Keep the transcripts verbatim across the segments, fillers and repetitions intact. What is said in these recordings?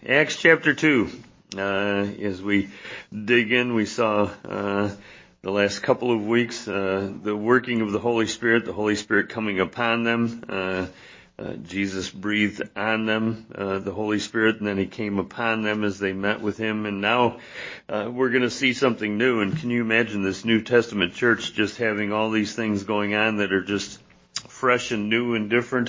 Acts chapter two. Uh, as we dig in, we saw uh, the last couple of weeks uh, the working of the Holy Spirit, the Holy Spirit coming upon them. Uh, uh, Jesus breathed on them, uh, the Holy Spirit, and then He came upon them as they met with Him. And now uh, we're going to see something new. And can you imagine this New Testament church just having all these things going on that are just fresh and new and different,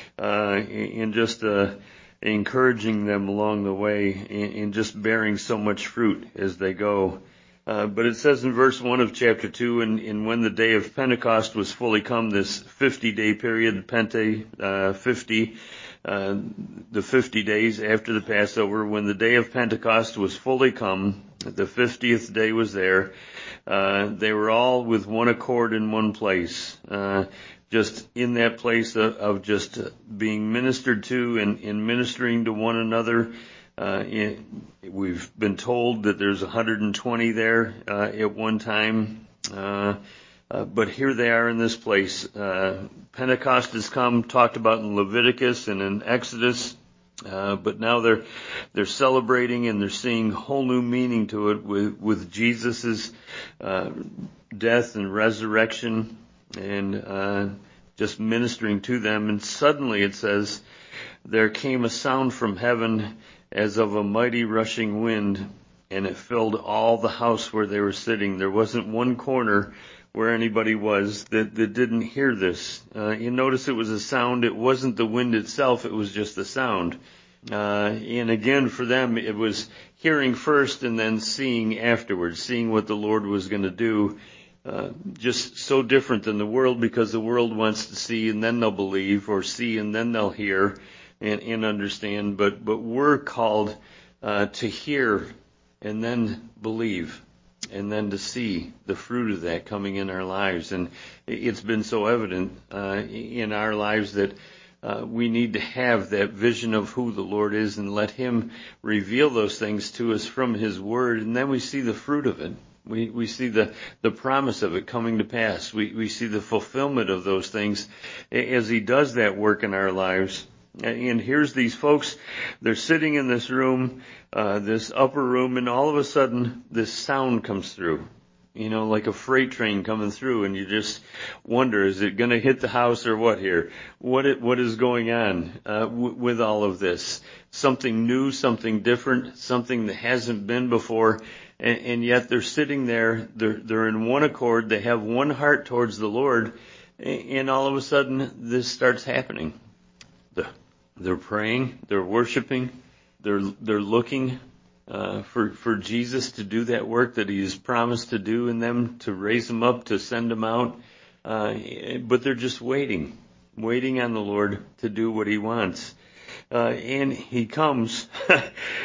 uh, and just uh, encouraging them along the way and just bearing so much fruit as they go. Uh, but it says in verse one of chapter two, and, and when the day of Pentecost was fully come, this fifty-day period, Pente, uh, fifty, uh, the fifty days after the Passover, when the day of Pentecost was fully come, the fiftieth day was there, uh, they were all with one accord in one place. Uh, just in that place of, of just being ministered to and, and ministering to one another. Uh, in, we've been told that there's one hundred twenty there uh, at one time, uh, uh, but here they are in this place. Uh, Pentecost has come, talked about in Leviticus and in Exodus, uh, but now they're they're celebrating and they're seeing whole new meaning to it with with Jesus's uh, death and resurrection. And uh, just ministering to them, and suddenly it says, there came a sound from heaven as of a mighty rushing wind, and it filled all the house where they were sitting. There wasn't one corner where anybody was that, that didn't hear this. Uh, you notice it was a sound. It wasn't the wind itself. It was just the sound. Uh, and again, for them, it was hearing first and then seeing afterwards, seeing what the Lord was going to do. Uh, just so different than the world, because the world wants to see and then they'll believe, or see and then they'll hear and, and understand. But, but we're called uh, to hear and then believe, and then to see the fruit of that coming in our lives. And it's been so evident uh, in our lives that uh, we need to have that vision of who the Lord is and let Him reveal those things to us from His Word, and then we see the fruit of it. We, we see the, the promise of it coming to pass. We, we see the fulfillment of those things as He does that work in our lives. And here's these folks, they're sitting in this room, uh, this upper room, and all of a sudden this sound comes through. You know, like a freight train coming through, and you just wonder, is it going to hit the house or what here? What it, what is going on uh, w- with all of this? Something new, something different, something that hasn't been before. And, and yet they're sitting there, they're, they're in one accord, they have one heart towards the Lord, and all of a sudden this starts happening. The, they're praying, they're worshiping, they're, they're looking uh, for, for Jesus to do that work that He's promised to do in them, to raise them up, to send them out, uh, but they're just waiting, waiting on the Lord to do what He wants. Uh, and He comes, uh,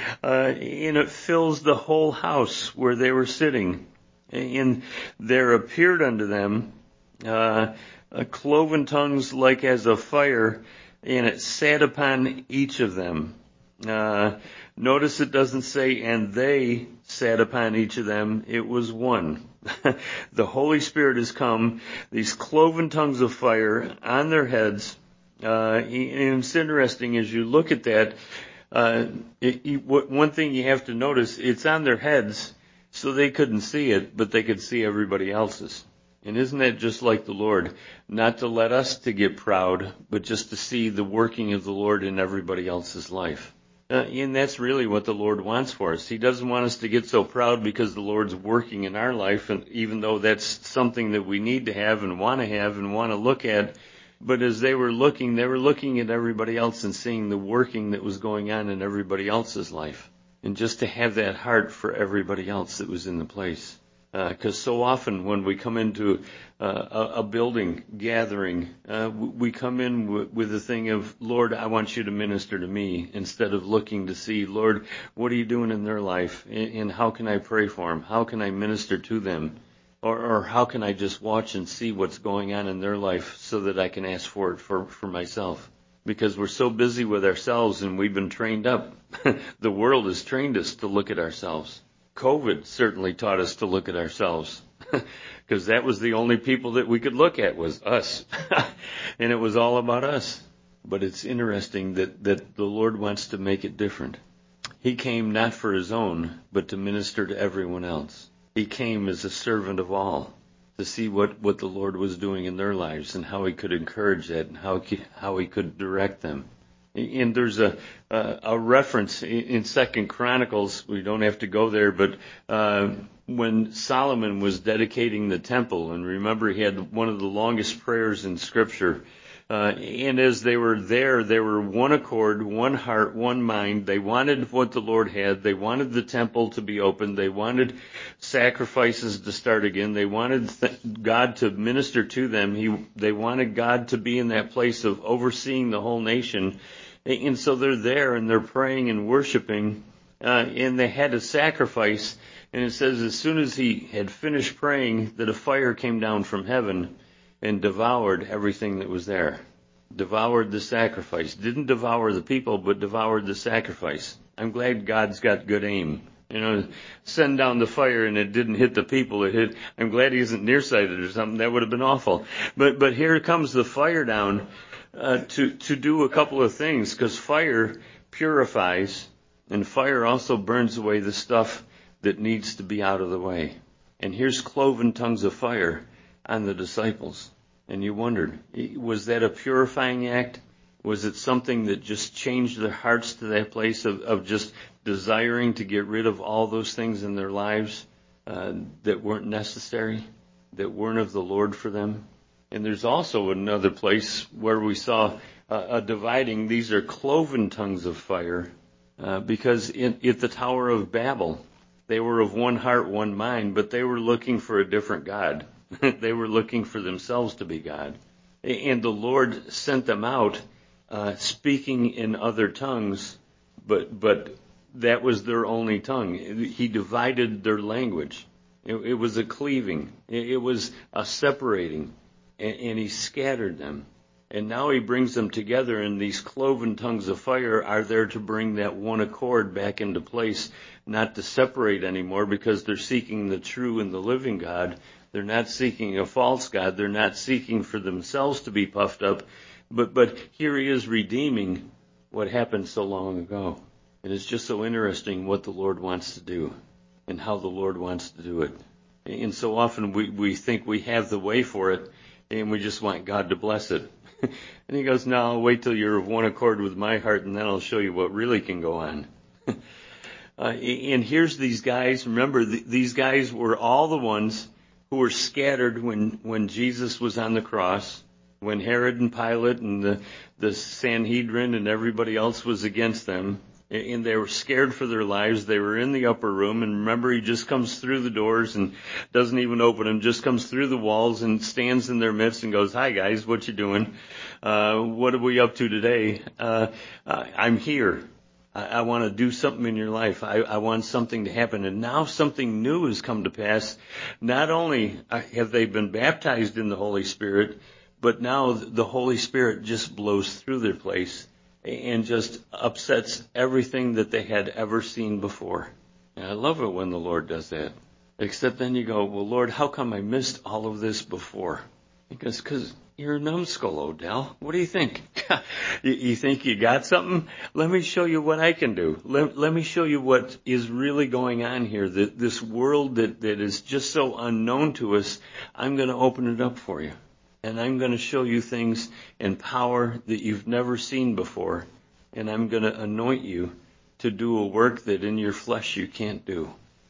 and it fills the whole house where they were sitting. And there appeared unto them, uh, a cloven tongues like as of fire, and it sat upon each of them. Uh, notice it doesn't say, and they sat upon each of them. It was one. The Holy Spirit has come, these cloven tongues of fire on their heads. Uh, and it's interesting as you look at that, uh, it, you, one thing you have to notice, it's on their heads, so they couldn't see it, but they could see everybody else's. And isn't that just like the Lord? Not to let us to get proud, but just to see the working of the Lord in everybody else's life. Uh, and that's really what the Lord wants for us. He doesn't want us to get so proud because the Lord's working in our life, and even though that's something that we need to have and want to have and want to look at. But as they were looking, they were looking at everybody else and seeing the working that was going on in everybody else's life. And just to have that heart for everybody else that was in the place. Because uh, so often when we come into uh, a, a building gathering, uh, we come in w- with the thing of, Lord, I want you to minister to me, instead of looking to see, Lord, what are you doing in their life? And, and how can I pray for them? How can I minister to them? Or, or how can I just watch and see what's going on in their life so that I can ask for it for, for myself? Because we're so busy with ourselves and we've been trained up. The world has trained us to look at ourselves. COVID certainly taught us to look at ourselves. Because that was the only people that we could look at was us. And it was all about us. But it's interesting that, that the Lord wants to make it different. He came not for his own, but to minister to everyone else. He came as a servant of all, to see what, what the Lord was doing in their lives and how he could encourage that and how he, how he could direct them. And there's a, a, a reference in Second Chronicles, we don't have to go there, but uh, when Solomon was dedicating the temple, and remember he had one of the longest prayers in Scripture, Uh, and as they were there, they were one accord, one heart, one mind. They wanted what the Lord had. They wanted the temple to be opened. They wanted sacrifices to start again. They wanted th- God to minister to them. He, they wanted God to be in that place of overseeing the whole nation. And so they're there and they're praying and worshiping, uh, and they had a sacrifice. And it says as soon as he had finished praying that a fire came down from heaven and devoured everything that was there. Devoured the sacrifice. Didn't devour the people, but devoured the sacrifice. I'm glad God's got good aim. You know, send down the fire and it didn't hit the people. It hit, I'm glad he isn't nearsighted or something. That would have been awful. But, but here comes the fire down, uh, to, to do a couple of things, because fire purifies and fire also burns away the stuff that needs to be out of the way. And here's cloven tongues of fire on the disciples. And you wondered, was that a purifying act? Was it something that just changed their hearts to that place of, of just desiring to get rid of all those things in their lives uh, that weren't necessary, that weren't of the Lord for them? And there's also another place where we saw uh, a dividing. These are cloven tongues of fire uh, because in, at the Tower of Babel, they were of one heart, one mind, but they were looking for a different God. They were looking for themselves to be God. And the Lord sent them out uh, speaking in other tongues, but but that was their only tongue. He divided their language. It, it was a cleaving. It, it was a separating. And, and he scattered them. And now he brings them together, and these cloven tongues of fire are there to bring that one accord back into place, not to separate anymore, because they're seeking the true and the living God. They're not seeking a false God. They're not seeking for themselves to be puffed up. But but here he is redeeming what happened so long ago. And it's just so interesting what the Lord wants to do and how the Lord wants to do it. And so often we, we think we have the way for it, and we just want God to bless it. And he goes, no, I'll wait till you're of one accord with my heart, and then I'll show you what really can go on. uh, and here's these guys. Remember, th- these guys were all the ones who were scattered when, when Jesus was on the cross, when Herod and Pilate and the, the Sanhedrin and everybody else was against them, and they were scared for their lives. They were in the upper room, and remember, he just comes through the doors and doesn't even open them, just comes through the walls and stands in their midst and goes, hi guys, what you doing? Uh, what are we up to today? Uh, I'm here. I, I want to do something in your life. I, I want something to happen. And now something new has come to pass. Not only have they been baptized in the Holy Spirit, but now the Holy Spirit just blows through their place and just upsets everything that they had ever seen before. And I love it when the Lord does that. Except then you go, well, Lord, how come I missed all of this before? He goes, because you're a numbskull, Odell. What do you think? you, you think you got something? Let me show you what I can do. Let, let me show you what is really going on here. The, this world that, that is just so unknown to us, I'm going to open it up for you. And I'm going to show you things in power that you've never seen before. And I'm going to anoint you to do a work that in your flesh you can't do.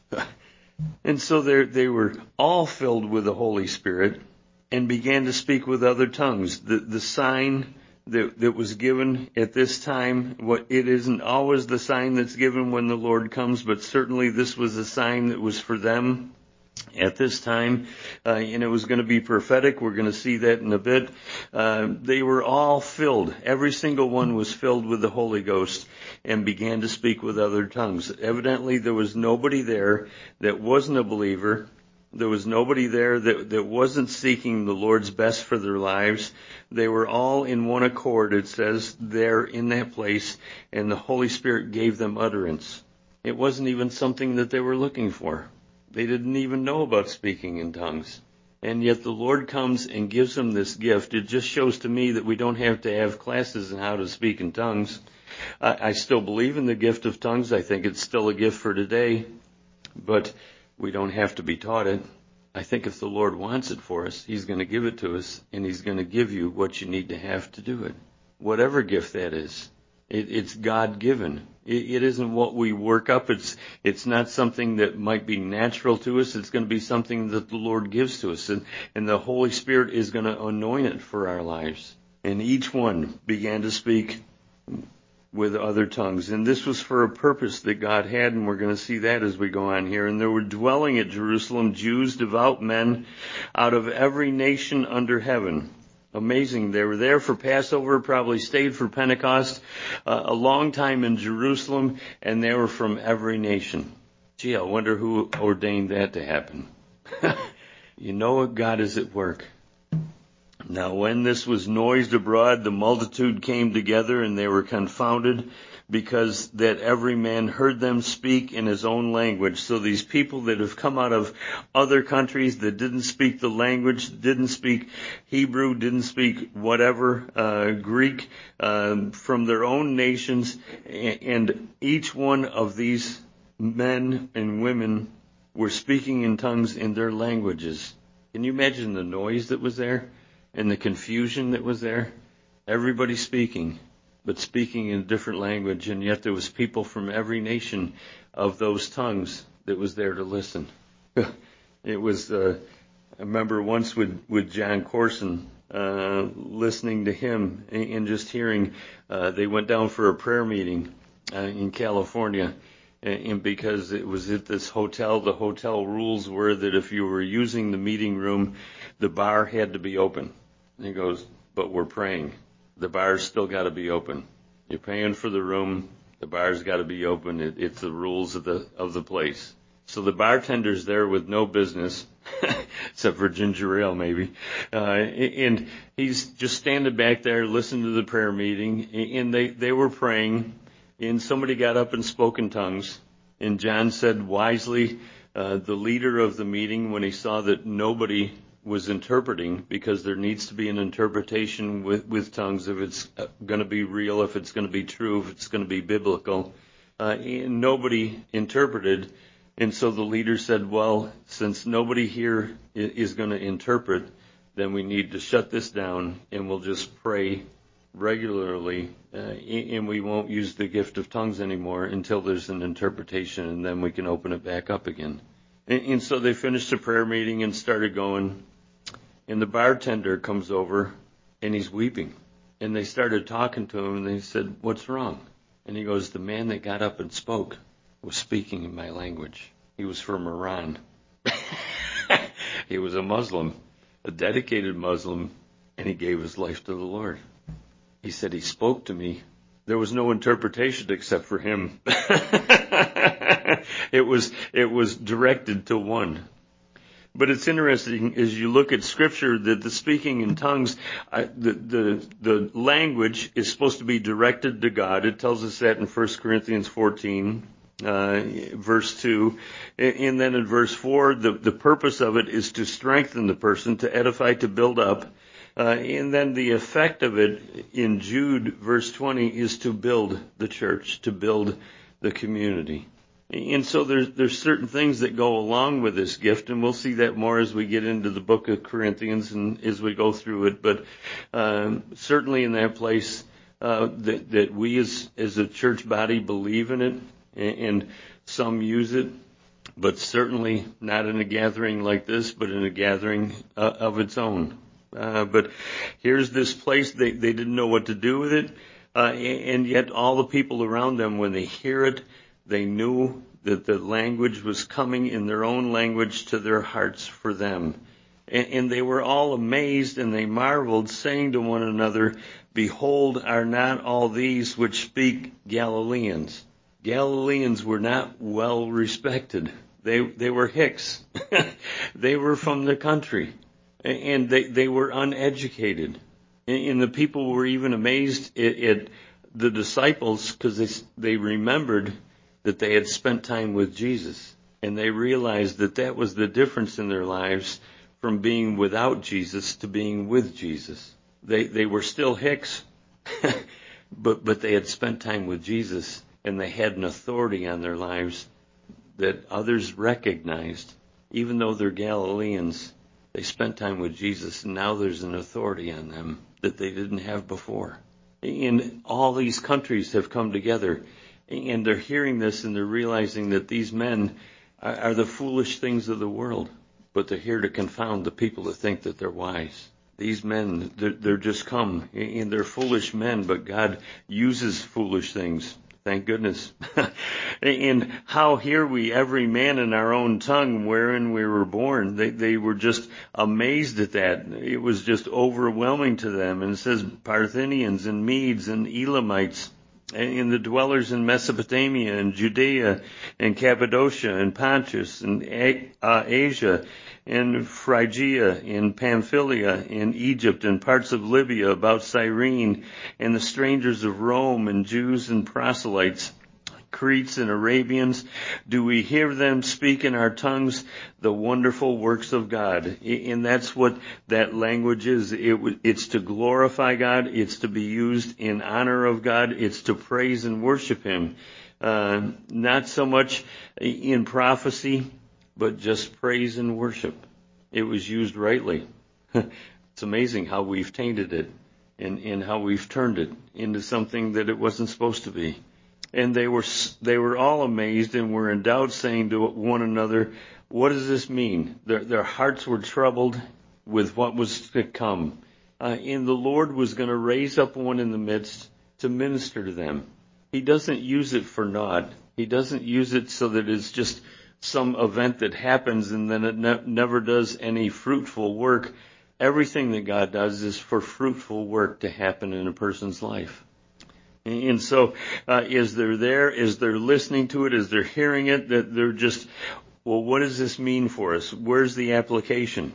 And so they were all filled with the Holy Spirit and began to speak with other tongues. The, the sign that, that was given at this time, what it isn't always the sign that's given when the Lord comes, but certainly this was a sign that was for them at this time, uh, and it was going to be prophetic. We're going to see that in a bit. Uh, they were all filled. Every single one was filled with the Holy Ghost and began to speak with other tongues. Evidently, there was nobody there that wasn't a believer. There was nobody there that, that wasn't seeking the Lord's best for their lives. They were all in one accord, it says, there in that place, and the Holy Spirit gave them utterance. It wasn't even something that they were looking for. They didn't even know about speaking in tongues. And yet the Lord comes and gives them this gift. It just shows to me that we don't have to have classes on how to speak in tongues. I, I still believe in the gift of tongues. I think it's still a gift for today, but we don't have to be taught it. I think if the Lord wants it for us, He's going to give it to us, and He's going to give you what you need to have to do it. Whatever gift that is, it, it's God-given. It, it isn't what we work up. It's it's not something that might be natural to us. It's going to be something that the Lord gives to us, and, and the Holy Spirit is going to anoint it for our lives. And each one began to speak with other tongues. And this was for a purpose that God had, and we're going to see that as we go on here. And there were dwelling at Jerusalem Jews, devout men, out of every nation under heaven. Amazing. They were there for Passover, probably stayed for Pentecost, uh, a long time in Jerusalem, and they were from every nation. Gee, I wonder who ordained that to happen. You know what? God is at work. Now when this was noised abroad, the multitude came together, and they were confounded, because that every man heard them speak in his own language. So these people that have come out of other countries that didn't speak the language, didn't speak Hebrew, didn't speak whatever, uh, Greek, uh, from their own nations, and each one of these men and women were speaking in tongues in their languages. Can you imagine the noise that was there? And the confusion that was there? Everybody speaking, but speaking in a different language, and yet there was people from every nation of those tongues that was there to listen. It was, uh, I remember once with, with John Corson, uh, listening to him and just hearing, uh, they went down for a prayer meeting, uh, in California, and because it was at this hotel, the hotel rules were that if you were using the meeting room, the bar had to be open. And he goes, but we're praying. The bar's still got to be open. You're paying for the room. The bar's got to be open. It, it's the rules of the of the place. So the bartender's there with no business, except for ginger ale maybe. Uh, and he's just standing back there listening to the prayer meeting. And they, they were praying. And somebody got up and spoke in tongues. And John said wisely, uh, the leader of the meeting, when he saw that nobody was interpreting, because there needs to be an interpretation with, with tongues if it's going to be real, if it's going to be true, if it's going to be biblical. Uh, and nobody interpreted. And so the leader said, well, since nobody here is going to interpret, then we need to shut this down, and we'll just pray regularly, uh, and we won't use the gift of tongues anymore until there's an interpretation, and then we can open it back up again. And, and so they finished the prayer meeting and started going. And the bartender comes over, and he's weeping. And they started talking to him, and they said, what's wrong? And he goes, the man that got up and spoke was speaking in my language. He was from Iran. He was a Muslim, a dedicated Muslim, and he gave his life to the Lord. He said he spoke to me. There was no interpretation except for him. It was it was directed to one. But it's interesting as you look at Scripture that the speaking in tongues, I, the, the the language is supposed to be directed to God. It tells us that in First Corinthians fourteen, uh, verse two. And then in verse four, the, the purpose of it is to strengthen the person, to edify, to build up. Uh, and then the effect of it in Jude, verse twenty, is to build the church, to build the community. And so there's, there's certain things that go along with this gift, and we'll see that more as we get into the book of Corinthians and as we go through it. But um, certainly in that place uh, that, that we as, as a church body believe in it, and, and some use it, but certainly not in a gathering like this, but in a gathering uh, of its own. Uh, but here's this place, they, they didn't know what to do with it, uh, and yet all the people around them, when they hear it, they knew that the language was coming in their own language to their hearts for them. And, and they were all amazed, and they marveled, saying to one another, behold, are not all these which speak Galileans? Galileans were not well respected. They, they were hicks. They were from the country. And they, they were uneducated. And the people were even amazed at, at the disciples, because they, they remembered that they had spent time with Jesus. And they realized that that was the difference in their lives from being without Jesus to being with Jesus. They, they were still hicks, but but they had spent time with Jesus, and they had an authority on their lives that others recognized. Even though they're Galileans, they spent time with Jesus, and now there's an authority on them that they didn't have before. And all these countries have come together, and they're hearing this, and they're realizing that these men are, are the foolish things of the world, but they're here to confound the people that think that they're wise. These men, they're, they're just come, and they're foolish men, but God uses foolish things. Thank goodness. And how hear we every man in our own tongue wherein we were born? They, they were just amazed at that. It was just overwhelming to them. And it says Parthians and Medes and Elamites and the dwellers in Mesopotamia and Judea and Cappadocia and Pontus and uh, Asia and Phrygia and Pamphylia and Egypt and parts of Libya about Cyrene and the strangers of Rome and Jews and proselytes, Cretes and Arabians, do we hear them speak in our tongues the wonderful works of God? And that's what that language is. It, it's to glorify God. It's to be used in honor of God. It's to praise and worship Him. Uh, not so much in prophecy, but just praise and worship. It was used rightly. It's amazing how we've tainted it and, and how we've turned it into something that it wasn't supposed to be. And they were they were all amazed and were in doubt, saying to one another, what does this mean? Their, their hearts were troubled with what was to come. Uh, and the Lord was going to raise up one in the midst to minister to them. He doesn't use it for naught. He doesn't use it so that it's just some event that happens and then it ne- never does any fruitful work. Everything that God does is for fruitful work to happen in a person's life. And so, uh, as they're there, as they're listening to it, as they're hearing it, that they're just, well, what does this mean for us? Where's the application?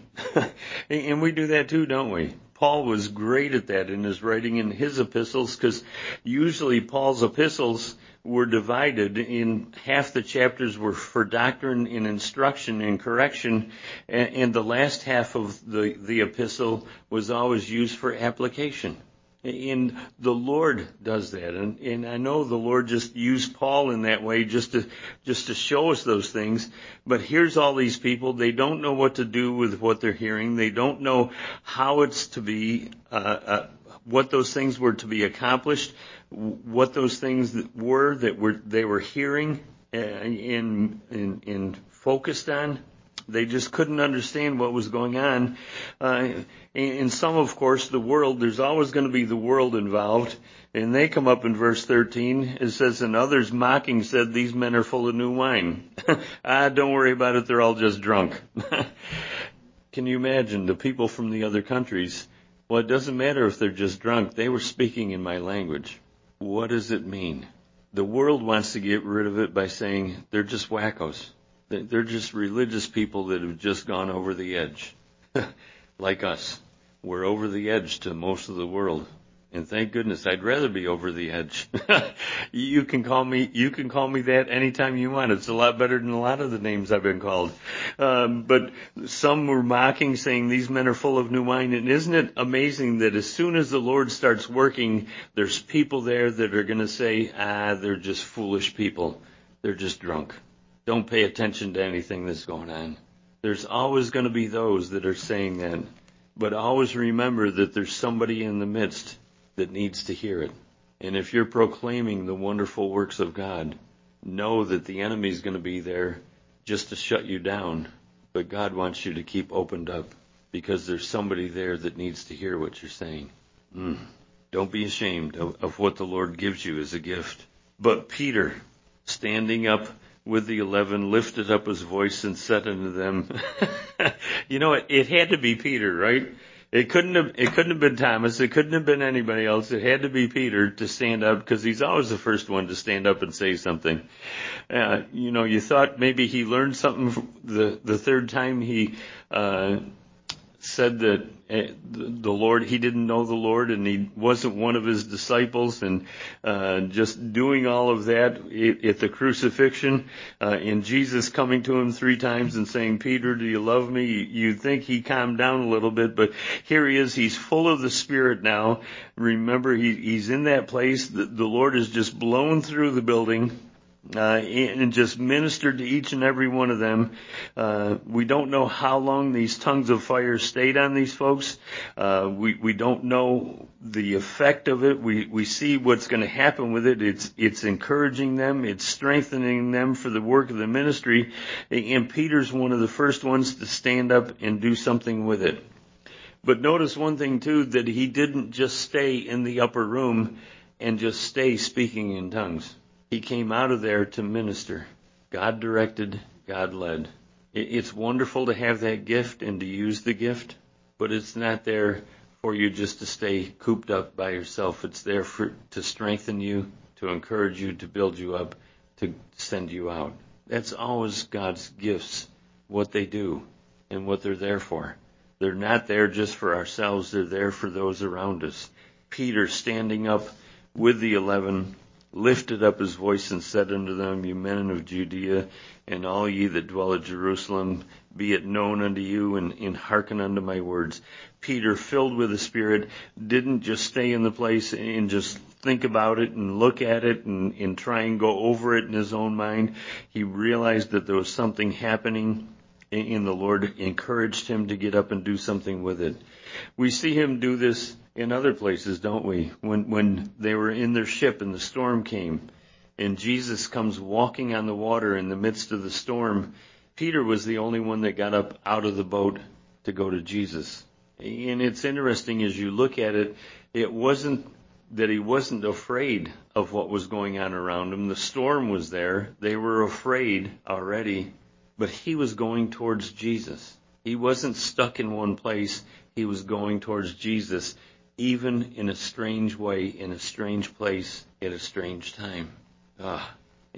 And we do that too, don't we? Paul was great at that in his writing in his epistles, because usually Paul's epistles were divided in half the chapters were for doctrine and instruction and correction, and, and the last half of the, the epistle was always used for application. And the Lord does that, and, and I know the Lord just used Paul in that way just to just to show us those things. But here's all these people; they don't know what to do with what they're hearing. They don't know how it's to be, uh, uh, what those things were to be accomplished, what those things were that were they were hearing and and, and focused on. They just couldn't understand what was going on. Uh, and some, of course, the world, there's always going to be the world involved. And they come up in verse thirteen. It says, and others mocking said, these men are full of new wine. ah, don't worry about it. They're all just drunk. Can you imagine the people from the other countries? Well, it doesn't matter if they're just drunk. They were speaking in my language. What does it mean? The world wants to get rid of it by saying they're just wackos. They're just religious people that have just gone over the edge. Like us. We're over the edge to most of the world. And thank goodness, I'd rather be over the edge. You can call me, you can call me that anytime you want. It's a lot better than a lot of the names I've been called. Um, but some were mocking, saying these men are full of new wine. And isn't it amazing that as soon as the Lord starts working, there's people there that are going to say, ah, they're just foolish people. They're just drunk. Don't pay attention to anything that's going on. There's always going to be those that are saying that. But always remember that there's somebody in the midst that needs to hear it. And if you're proclaiming the wonderful works of God, know that the enemy's going to be there just to shut you down. But God wants you to keep opened up because there's somebody there that needs to hear what you're saying. Mm. Don't be ashamed of, of what the Lord gives you as a gift. But Peter, standing up with the eleven, lifted up his voice and said unto them, you know, it, it had to be Peter, right? It couldn't have, it couldn't have been Thomas. It couldn't have been anybody else. It had to be Peter to stand up because he's always the first one to stand up and say something. Uh, you know, you thought maybe he learned something the, the third time he, uh, said that uh, the Lord, he didn't know the Lord and he wasn't one of his disciples, and uh, just doing all of that at the crucifixion, uh, and Jesus coming to him three times and saying, Peter, do you love me? You'd think he calmed down a little bit, but here he is. He's full of the Spirit now. Remember, he, he's in that place. The, the Lord has just blown through the building. Uh, and just ministered to each and every one of them. Uh, we don't know how long these tongues of fire stayed on these folks. Uh, we, we don't know the effect of it. We, we see what's going to happen with it. It's, it's encouraging them. It's strengthening them for the work of the ministry. And Peter's one of the first ones to stand up and do something with it. But notice one thing too, that he didn't just stay in the upper room and just stay speaking in tongues. He came out of there to minister. God directed, God led. It's wonderful to have that gift and to use the gift, but it's not there for you just to stay cooped up by yourself. It's there for to strengthen you, to encourage you, to build you up, to send you out. That's always God's gifts, what they do and what they're there for. They're not there just for ourselves. They're there for those around us. Peter, standing up with the eleven, lifted up his voice and said unto them, You men of Judea, and all ye that dwell at Jerusalem, be it known unto you, and, and hearken unto my words. Peter, filled with the Spirit, didn't just stay in the place and just think about it and look at it and, and try and go over it in his own mind. He realized that there was something happening, and the Lord encouraged him to get up and do something with it. We see him do this in other places, don't we? When when they were in their ship and the storm came, and Jesus comes walking on the water in the midst of the storm, Peter was the only one that got up out of the boat to go to Jesus. And it's interesting as you look at it, it wasn't that he wasn't afraid of what was going on around him. The storm was there. They were afraid already, but he was going towards Jesus. He wasn't stuck in one place. He was going towards Jesus, even in a strange way, in a strange place, at a strange time. Ah,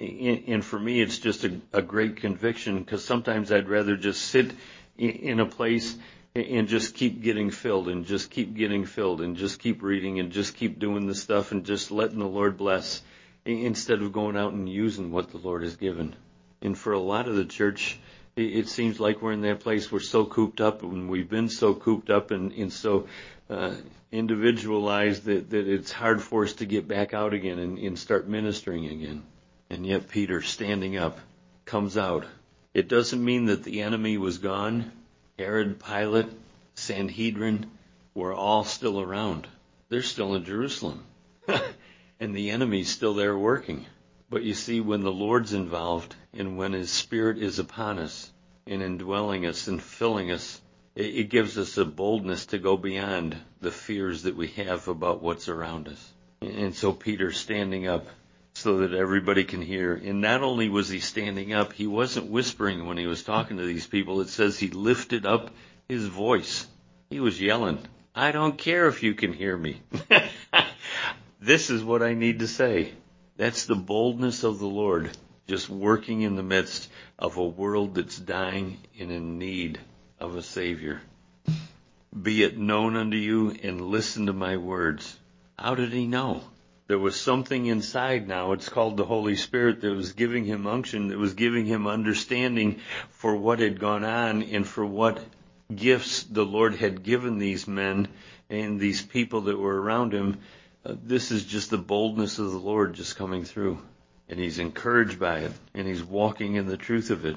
and for me, it's just a, a great conviction, because sometimes I'd rather just sit in a place and just keep getting filled and just keep getting filled and just keep reading and just keep doing the stuff and just letting the Lord bless, instead of going out and using what the Lord has given. And for a lot of the church, it seems like we're in that place. We're so cooped up, and we've been so cooped up and, and so uh, individualized that, that it's hard for us to get back out again and, and start ministering again. And yet Peter, standing up, comes out. It doesn't mean that the enemy was gone. Herod, Pilate, Sanhedrin were all still around. They're still in Jerusalem. And the enemy's still there working. But you see, when the Lord's involved and when his Spirit is upon us and indwelling us and filling us, it, it gives us a boldness to go beyond the fears that we have about what's around us. And so Peter's standing up so that everybody can hear. And not only was he standing up, he wasn't whispering when he was talking to these people. It says he lifted up his voice. He was yelling, I don't care if you can hear me. This is what I need to say. That's the boldness of the Lord, just working in the midst of a world that's dying and in need of a Savior. Be it known unto you, and listen to my words. How did he know? There was something inside now. It's called the Holy Spirit that was giving him unction, that was giving him understanding for what had gone on and for what gifts the Lord had given these men and these people that were around him. Uh, this is just the boldness of the Lord just coming through. And he's encouraged by it. And he's walking in the truth of it.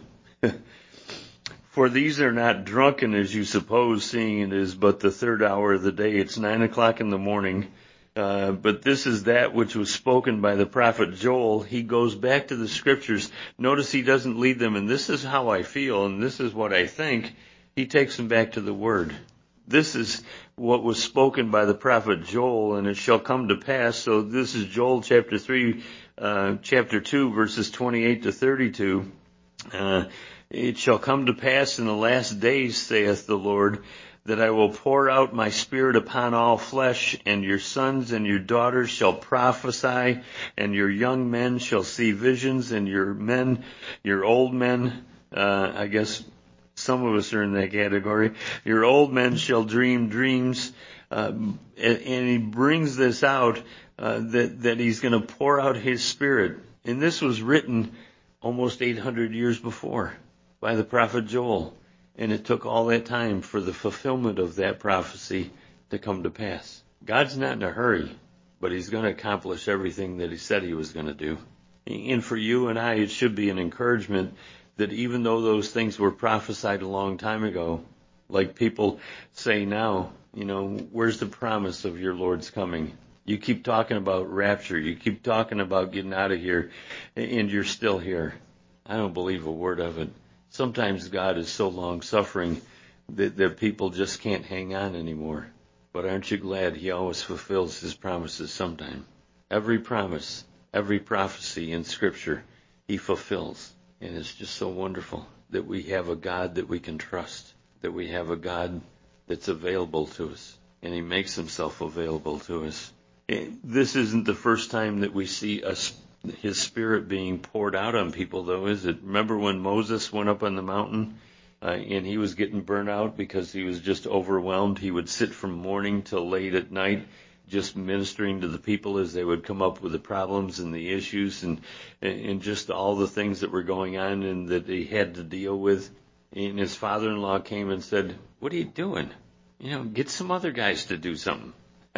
For these are not drunken as you suppose, seeing it is but the third hour of the day. It's nine o'clock in the morning. Uh, but this is that which was spoken by the prophet Joel. He goes back to the scriptures. Notice he doesn't lead them, and this is how I feel, and this is what I think. He takes them back to the Word. This is what was spoken by the prophet Joel, and it shall come to pass. So this is Joel chapter three, uh, chapter two, verses twenty-eight to thirty-two. Uh, it shall come to pass in the last days, saith the Lord, that I will pour out my Spirit upon all flesh, and your sons and your daughters shall prophesy, and your young men shall see visions, and your men, your old men, uh, I guess, Some of us are in that category. Your old men shall dream dreams. Uh, and, and he brings this out, uh, that, that he's going to pour out his Spirit. And this was written almost eight hundred years before by the prophet Joel. And it took all that time for the fulfillment of that prophecy to come to pass. God's not in a hurry, but he's going to accomplish everything that he said he was going to do. And for you and I, it should be an encouragement that even though those things were prophesied a long time ago, like people say now, you know, where's the promise of your Lord's coming? You keep talking about rapture. You keep talking about getting out of here, and you're still here. I don't believe a word of it. Sometimes God is so long-suffering that, that people just can't hang on anymore. But aren't you glad he always fulfills his promises sometime? Every promise, every prophecy in Scripture, he fulfills. And it's just so wonderful that we have a God that we can trust, that we have a God that's available to us, and he makes himself available to us. This isn't the first time that we see us, his Spirit being poured out on people, though, is it? Remember when Moses went up on the mountain uh, and he was getting burnt out because he was just overwhelmed? He would sit from morning till late at night just ministering to the people as they would come up with the problems and the issues and and just all the things that were going on and that he had to deal with. And his father-in-law came and said, "What are you doing? You know, get some other guys to do something.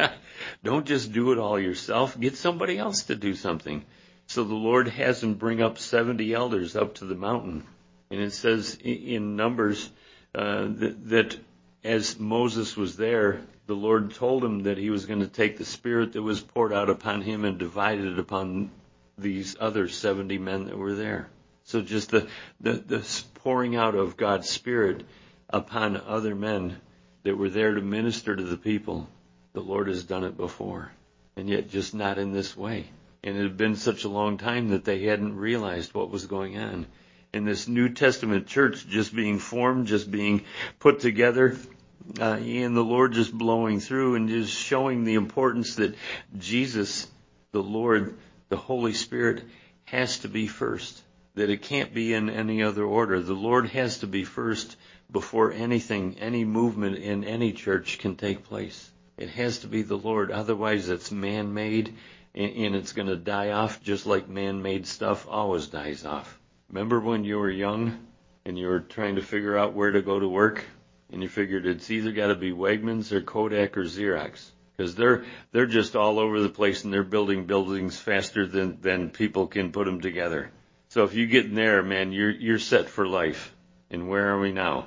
Don't just do it all yourself. Get somebody else to do something." So the Lord has him bring up seventy elders up to the mountain. And it says in Numbers uh, that, that as Moses was there, the Lord told him that he was going to take the Spirit that was poured out upon him and divide it upon these other seventy men that were there. So just the, the, the pouring out of God's Spirit upon other men that were there to minister to the people. The Lord has done it before, and yet just not in this way. And it had been such a long time that they hadn't realized what was going on. And this New Testament church just being formed, just being put together, uh, and the Lord just blowing through and just showing the importance that Jesus, the Lord, the Holy Spirit, has to be first. That it can't be in any other order. The Lord has to be first before anything, any movement in any church can take place. It has to be the Lord. Otherwise, it's man-made, and it's going to die off just like man-made stuff always dies off. Remember when you were young and you were trying to figure out where to go to work, and you figured it's either got to be Wegmans or Kodak or Xerox, because they're they're just all over the place and they're building buildings faster than than people can put them together. So if you get in there, man, you're you're set for life. And where are we now?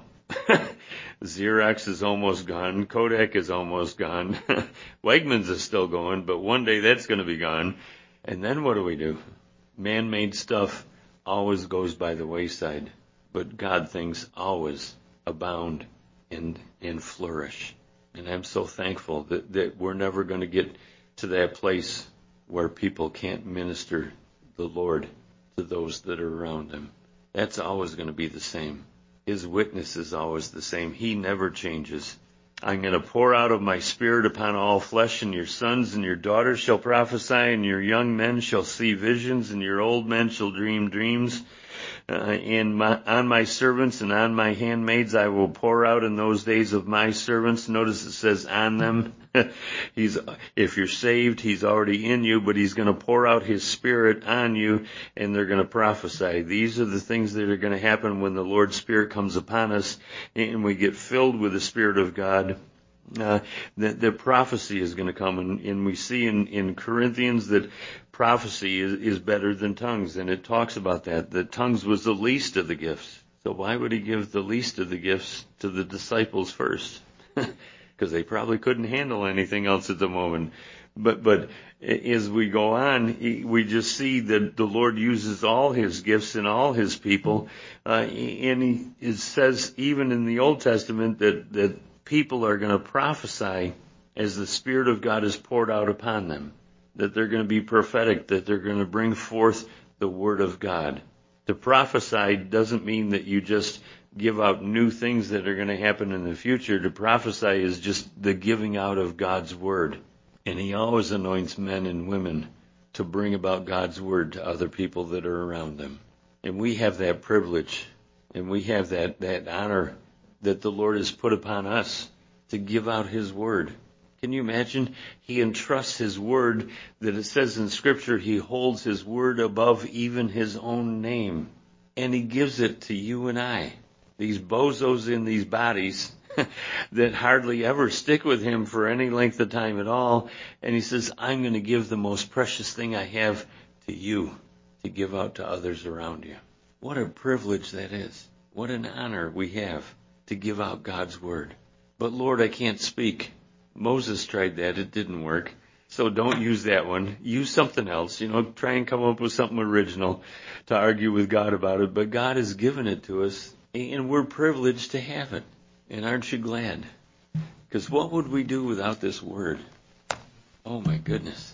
Xerox is almost gone. Kodak is almost gone. Wegmans is still going, but one day that's going to be gone. And then what do we do? Man-made stuff always goes by the wayside, but God things always abound and and flourish. And I'm so thankful that, that we're never going to get to that place where people can't minister the Lord to those that are around them. That's always going to be the same. His witness is always the same. He never changes. I'm going to pour out of my Spirit upon all flesh, and your sons and your daughters shall prophesy, and your young men shall see visions, and your old men shall dream dreams. Uh, and my, on my servants and on my handmaids I will pour out in those days of my servants. Notice it says on them. He's, if you're saved, he's already in you, but he's going to pour out his Spirit on you, and they're going to prophesy. These are the things that are going to happen when the Lord's Spirit comes upon us and we get filled with the Spirit of God. Uh, the, the prophecy is going to come, and, and we see in, in Corinthians that prophecy is, is better than tongues, and it talks about that, that tongues was the least of the gifts. So why would he give the least of the gifts to the disciples first? Because they probably couldn't handle anything else at the moment. But but as we go on, we just see that the Lord uses all his gifts in all his people, uh, and he it says even in the Old Testament that that people are going to prophesy as the Spirit of God is poured out upon them, that they're going to be prophetic, that they're going to bring forth the Word of God. To prophesy doesn't mean that you just give out new things that are going to happen in the future. To prophesy is just the giving out of God's Word. And he always anoints men and women to bring about God's Word to other people that are around them. And we have that privilege And we have that, that honor that the Lord has put upon us to give out His Word. Can you imagine? He entrusts His Word, that it says in Scripture, He holds His Word above even His own name. And He gives it to you and I. These bozos in these bodies that hardly ever stick with Him for any length of time at all. And He says, I'm going to give the most precious thing I have to you to give out to others around you. What a privilege that is. What an honor we have to give out God's Word. But Lord, I can't speak. Moses tried that. It didn't work. So don't use that one. Use something else. You know, try and come up with something original to argue with God about it. But God has given it to us, and we're privileged to have it. And aren't you glad? Because what would we do without this Word? Oh, my goodness.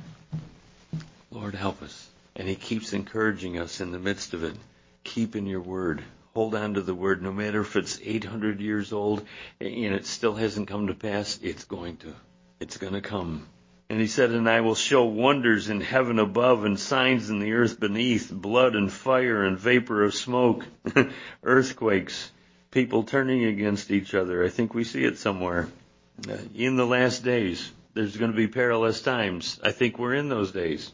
Lord, help us. And He keeps encouraging us in the midst of it. Keep in your Word. Hold on to the Word, no matter if it's eight hundred years old and it still hasn't come to pass, it's going to. It's going to come. And He said, and I will show wonders in heaven above and signs in the earth beneath, blood and fire and vapor of smoke, earthquakes, people turning against each other. I think we see it somewhere. Uh, in the last days, there's going to be perilous times. I think we're in those days.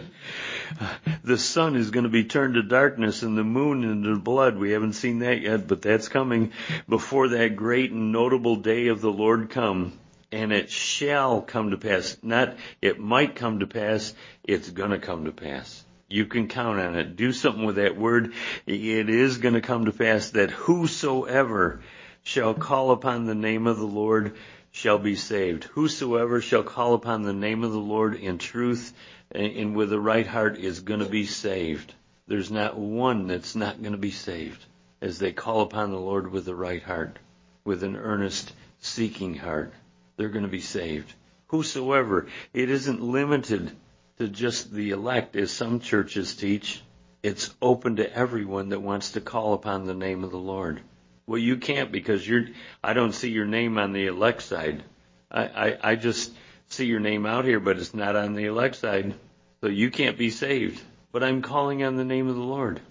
The sun is going to be turned to darkness and the moon into blood. We haven't seen that yet, but that's coming before that great and notable day of the Lord come. And it shall come to pass. Not it might come to pass, it's going to come to pass. You can count on it. Do something with that word. It is going to come to pass that whosoever shall call upon the name of the Lord shall be saved. Whosoever shall call upon the name of the Lord in truth and with a right heart is going to be saved. There's not one that's not going to be saved as they call upon the Lord with a right heart, with an earnest seeking heart. They're going to be saved. Whosoever. It isn't limited to just the elect, as some churches teach. It's open to everyone that wants to call upon the name of the Lord. Well, you can't because you're. I don't see your name on the elect side. I, I, I just see your name out here, but it's not on the elect side. So you can't be saved. But I'm calling on the name of the Lord.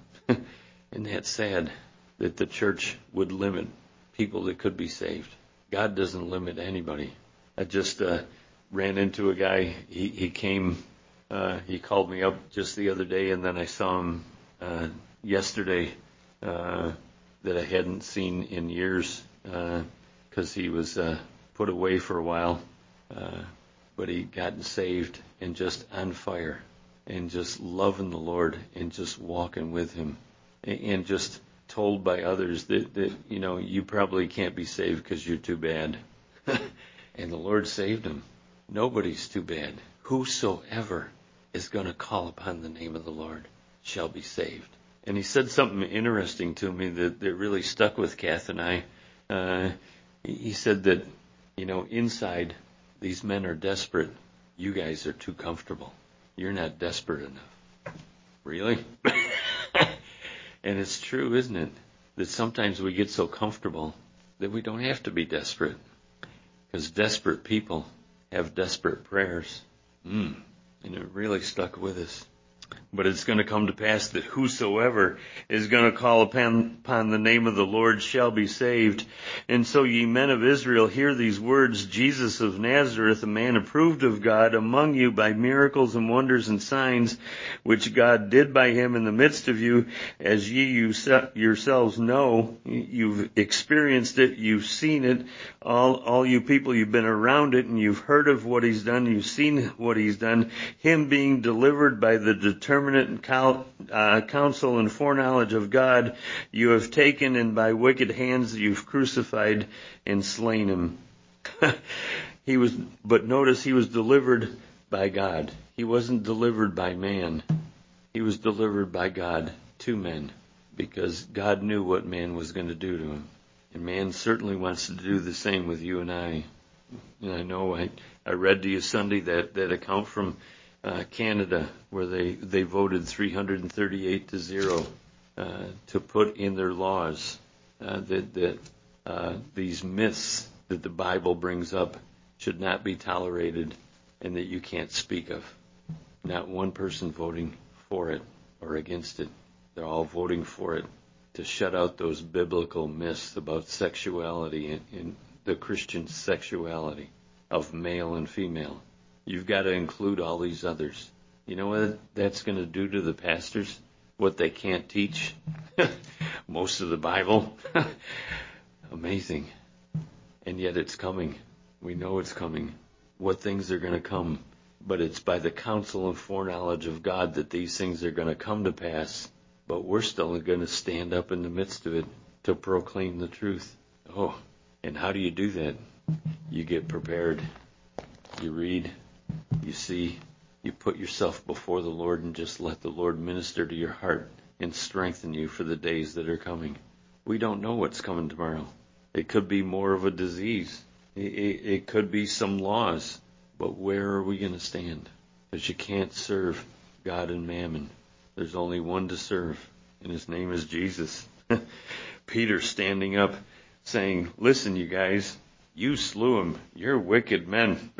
And that's sad that the church would limit people that could be saved. God doesn't limit anybody. I just uh, ran into a guy. He, he came, uh, he called me up just the other day, and then I saw him uh, yesterday uh, that I hadn't seen in years because uh, he was uh, put away for a while. Uh, but he gotten saved and just on fire and just loving the Lord and just walking with Him and, and just told by others that, that, you know, you probably can't be saved because you're too bad. And the Lord saved him. Nobody's too bad. Whosoever is going to call upon the name of the Lord shall be saved. And he said something interesting to me that, that really stuck with Kath and I. Uh, he said that, you know, inside, these men are desperate. You guys are too comfortable. You're not desperate enough. Really? And it's true, isn't it? That sometimes we get so comfortable that we don't have to be desperate. Because desperate people have desperate prayers. Mm. And it really stuck with us. But it's going to come to pass that whosoever is going to call upon, upon the name of the Lord shall be saved. And so ye men of Israel, hear these words, Jesus of Nazareth, a man approved of God among you by miracles and wonders and signs, which God did by him in the midst of you, as ye you yourselves know. You've experienced it, you've seen it. All, all you people, you've been around it, and you've heard of what he's done, you've seen what he's done. Him being delivered by the determinate and cal- uh, counsel and foreknowledge of God, you have taken, and by wicked hands you've crucified and slain him. He was, but notice he was delivered by God. He wasn't delivered by man. He was delivered by God to men, because God knew what man was going to do to him. And man certainly wants to do the same with you and I. And I know I, I read to you Sunday that, that account from Uh, Canada, where they, they voted three hundred thirty-eight to zero uh, to put in their laws uh, that, that uh, these myths that the Bible brings up should not be tolerated and that you can't speak of. Not one person voting for it or against it. They're all voting for it to shut out those biblical myths about sexuality in, in the Christian sexuality of male and female. You've got to include all these others. You know what that's going to do to the pastors? What they can't teach? Most of the Bible. Amazing. And yet it's coming. We know it's coming. What things are going to come? But it's by the counsel and foreknowledge of God that these things are going to come to pass. But we're still going to stand up in the midst of it to proclaim the truth. Oh, and how do you do that? You get prepared. You read. You see. You put yourself before the Lord and just let the Lord minister to your heart and strengthen you for the days that are coming. We don't know what's coming tomorrow. It could be more of a disease. It, it, it could be some laws. But where are we going to stand? Because you can't serve God and mammon. There's only one to serve, and his name is Jesus. Peter standing up saying, listen, you guys, you slew him. You're wicked men.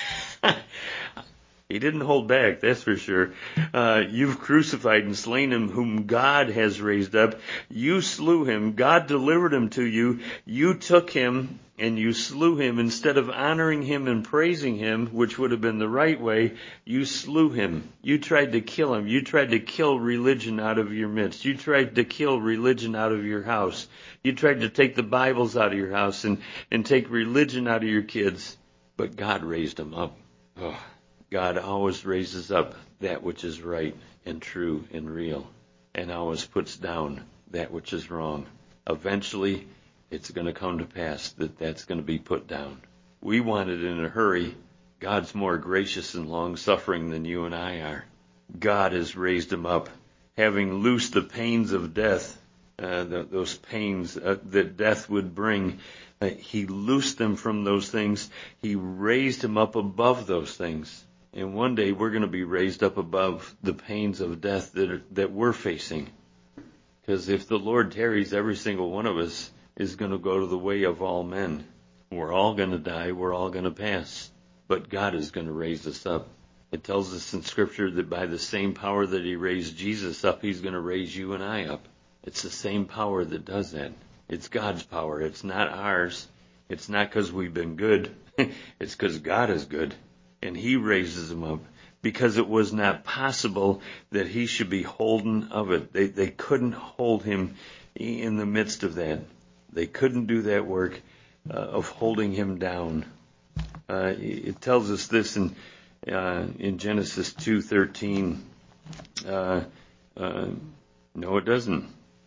He didn't hold back, that's for sure. Uh, you've crucified and slain him whom God has raised up. You slew him. God delivered him to you. You took him and you slew him. Instead of honoring him and praising him, which would have been the right way, you slew him. You tried to kill him. You tried to kill religion out of your midst. You tried to kill religion out of your house. You tried to take the Bibles out of your house and, and take religion out of your kids. But God raised him up. Oh. God always raises up that which is right and true and real, and always puts down that which is wrong. Eventually, it's going to come to pass that that's going to be put down. We want it in a hurry. God's more gracious and long-suffering than you and I are. God has raised him up, having loosed the pains of death, uh, the, those pains uh, that death would bring. Uh, he loosed them from those things. He raised him up above those things. And one day we're going to be raised up above the pains of death that are, that we're facing. Because if the Lord tarries, every single one of us is going to go to the way of all men. We're all going to die. We're all going to pass. But God is going to raise us up. It tells us in Scripture that by the same power that he raised Jesus up, he's going to raise you and I up. It's the same power that does that. It's God's power. It's not ours. It's not because we've been good. It's because God is good. And he raises him up because it was not possible that he should be holden of it. They, they couldn't hold him in the midst of that. They couldn't do that work uh, of holding him down. Uh, it tells us this in uh, in Genesis two thirteen. Uh, uh, no, it doesn't.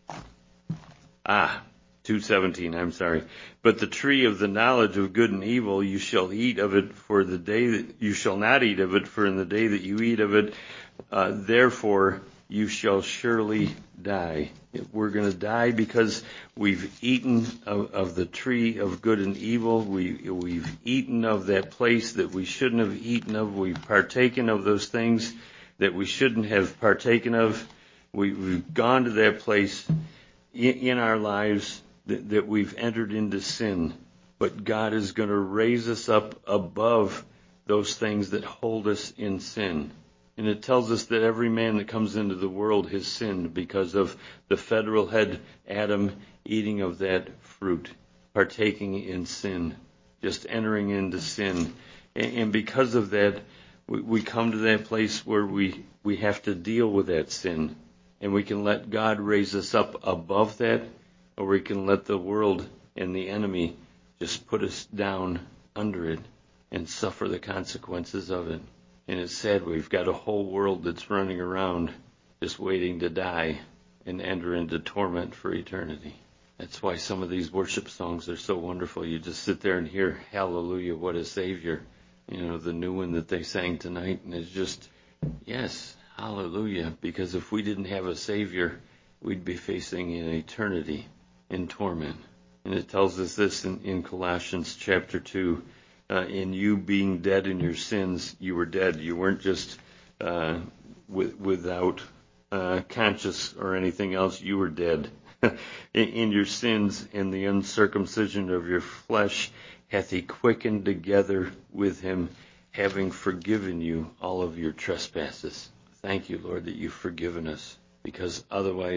Ah. two seventeen, I'm sorry. But the tree of the knowledge of good and evil, you shall eat of it for the day that you shall not eat of it, for in the day that you eat of it, uh, therefore you shall surely die. We're going to die because we've eaten of, of the tree of good and evil. We, we've eaten of that place that we shouldn't have eaten of. We've partaken of those things that we shouldn't have partaken of. We, we've gone to that place in, in our lives that, that we've entered into sin. But God is going to raise us up above those things that hold us in sin. And it tells us that every man that comes into the world has sinned because of the federal head Adam eating of that fruit, partaking in sin, just entering into sin. And because of that, we come to that place where we, we have to deal with that sin. And we can let God raise us up above that, or we can let the world and the enemy just put us down under it and suffer the consequences of it. And it's sad, we've got a whole world that's running around just waiting to die and enter into torment for eternity. That's why some of these worship songs are so wonderful. You just sit there and hear, hallelujah, what a Savior. You know, the new one that they sang tonight. And it's just, yes, hallelujah. Because if we didn't have a Savior, we'd be facing an eternity in torment. And it tells us this in, in Colossians chapter two. Uh, in you being dead in your sins, you were dead. You weren't just uh, with, without uh, conscious or anything else. You were dead. in, in your sins and the uncircumcision of your flesh hath he quickened together with him, having forgiven you all of your trespasses. Thank you, Lord, that you've forgiven us, because otherwise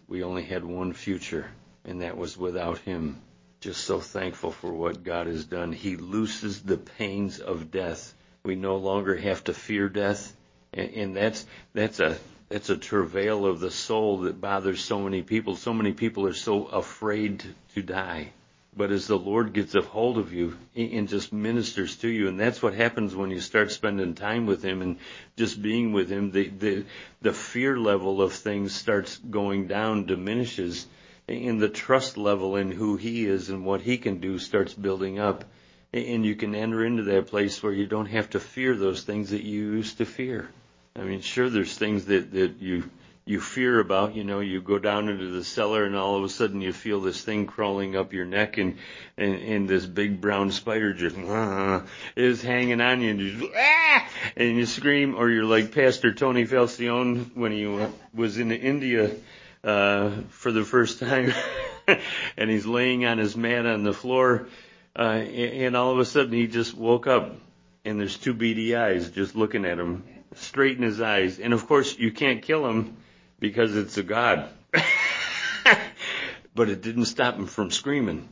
we only had one future, and that was without him. Just so thankful for what God has done. He looses the pains of death. We no longer have to fear death, and, and that's that's a that's a travail of the soul that bothers so many people. So many people are so afraid to die. But as the Lord gets a hold of you and just ministers to you, and that's what happens when you start spending time with him and just being with him, the the, the fear level of things starts going down, diminishes, and the trust level in who he is and what he can do starts building up. And you can enter into that place where you don't have to fear those things that you used to fear. I mean, sure, there's things that, that you you fear about. You know, you go down into the cellar and all of a sudden you feel this thing crawling up your neck, and, and, and this big brown spider just uh, is hanging on you, and you just, ah! And you scream, or you're like Pastor Tony Falcione when he was in India uh, for the first time, and he's laying on his mat on the floor, uh, and, and all of a sudden he just woke up, and there's two beady eyes just looking at him, straight in his eyes. And of course you can't kill him because it's a God. But it didn't stop him from screaming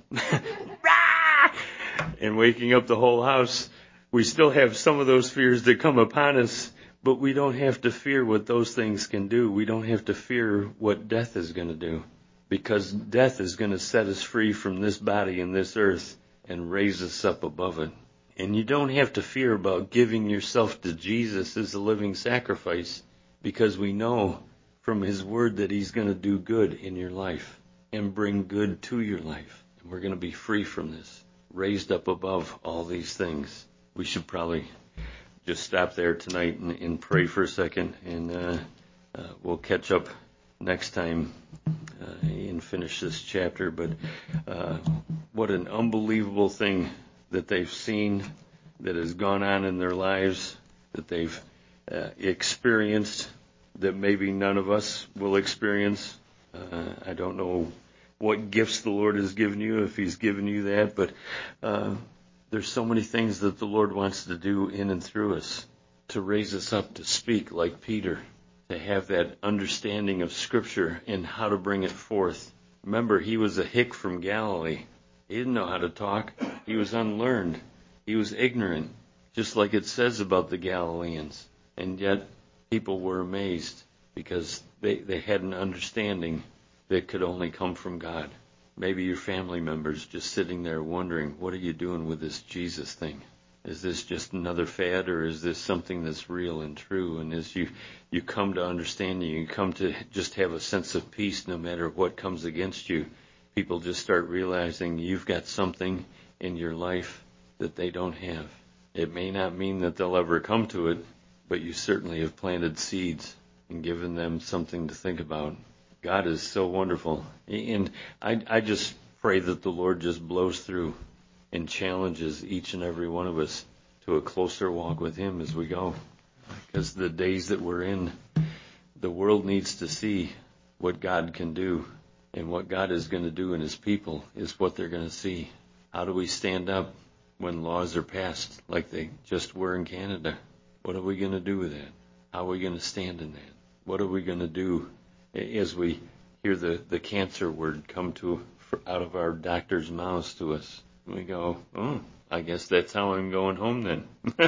and waking up the whole house. We still have some of those fears that come upon us, but we don't have to fear what those things can do. We don't have to fear what death is going to do, because death is going to set us free from this body and this earth and raise us up above it. And you don't have to fear about giving yourself to Jesus as a living sacrifice, because we know from his word that he's going to do good in your life and bring good to your life. And we're going to be free from this, raised up above all these things. We should probably just stop there tonight and, and pray for a second, and uh, uh, we'll catch up next time uh, and finish this chapter. But uh, what an unbelievable thing that they've seen, that has gone on in their lives, that they've uh, experienced, that maybe none of us will experience. Uh, I don't know what gifts the Lord has given you, if he's given you that, but uh, there's so many things that the Lord wants to do in and through us, to raise us up to speak like Peter, to have that understanding of Scripture and how to bring it forth. Remember, he was a hick from Galilee. He didn't know how to talk. He was unlearned. He was ignorant, just like it says about the Galileans. And yet people were amazed because they, they had an understanding that could only come from God. Maybe your family members just sitting there wondering, what are you doing with this Jesus thing? Is this just another fad, or is this something that's real and true? And as you, you come to understanding, you come to just have a sense of peace no matter what comes against you. People just start realizing you've got something in your life that they don't have. It may not mean that they'll ever come to it, but you certainly have planted seeds and given them something to think about. God is so wonderful. And I, I just pray that the Lord just blows through and challenges each and every one of us to a closer walk with him as we go. Because the days that we're in, the world needs to see what God can do. And what God is going to do in his people is what they're going to see. How do we stand up when laws are passed like they just were in Canada? What are we going to do with that? How are we going to stand in that? What are we going to do as we hear the, the cancer word come to out of our doctor's mouths to us? We go, oh, I guess that's how I'm going home then.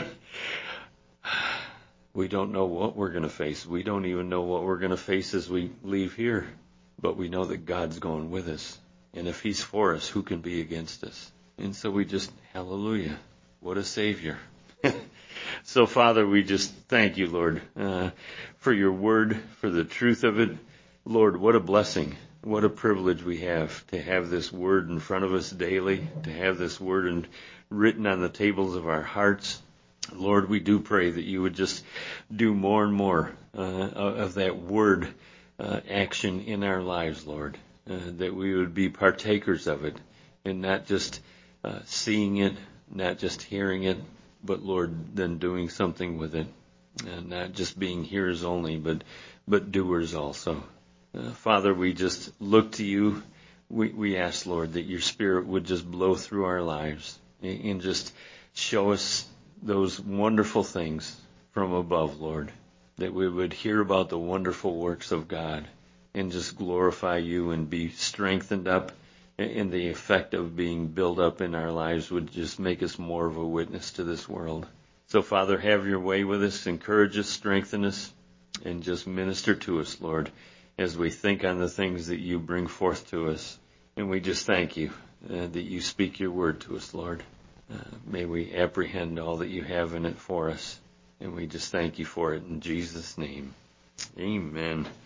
We don't know what we're going to face. We don't even know what we're going to face as we leave here. But we know that God's going with us. And if he's for us, who can be against us? And so we just, hallelujah, what a Savior. So, Father, we just thank you, Lord, uh, for your word, for the truth of it. Lord, what a blessing. What a privilege we have to have this word in front of us daily, to have this word in, written on the tables of our hearts. Lord, we do pray that you would just do more and more uh, of that word uh, action in our lives, Lord, uh, that we would be partakers of it and not just uh, seeing it, not just hearing it, but, Lord, then doing something with it, and not just being hearers only, but but doers also. Uh, Father, we just look to you. We, we ask, Lord, that your Spirit would just blow through our lives and, and just show us those wonderful things from above, Lord, that we would hear about the wonderful works of God and just glorify you and be strengthened up. And the effect of being built up in our lives would just make us more of a witness to this world. So, Father, have your way with us, encourage us, strengthen us, and just minister to us, Lord, as we think on the things that you bring forth to us. And we just thank you uh, that you speak your word to us, Lord. Uh, may we apprehend all that you have in it for us. And we just thank you for it in Jesus' name. Amen.